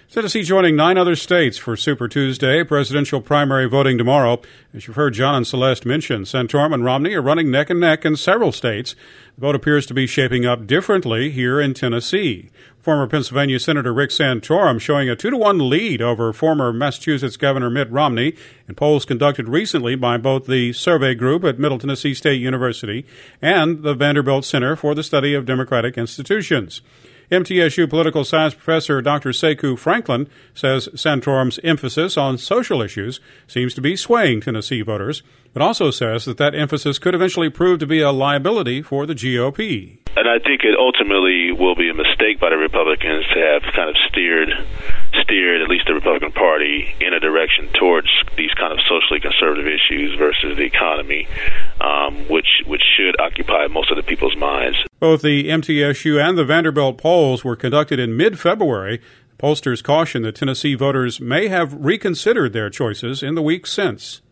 Tennessee joining 9 other states for Super Tuesday, presidential primary voting tomorrow. As you've heard John and Celeste mention, Santorum and Romney are running neck and neck in several states. The vote appears to be shaping up differently here in Tennessee. Former Pennsylvania Senator Rick Santorum showing a 2-1 lead over former Massachusetts Governor Mitt Romney in polls conducted recently by both the Survey Group at Middle Tennessee State University and the Vanderbilt Center for the Study of Democratic Institutions. MTSU political science professor Dr. Sekou Franklin says Santorum's emphasis on social issues seems to be swaying Tennessee voters, but also says that emphasis could eventually prove to be a liability for the GOP. And I think it ultimately will be a mistake by the Republicans to have kind of steered at least the Republican Party in a direction towards these kind of socially conservative issues versus the economy, which should occupy most of the people's minds. Both the MTSU and the Vanderbilt polls were conducted in mid-February. Pollsters caution that Tennessee voters may have reconsidered their choices in the weeks since.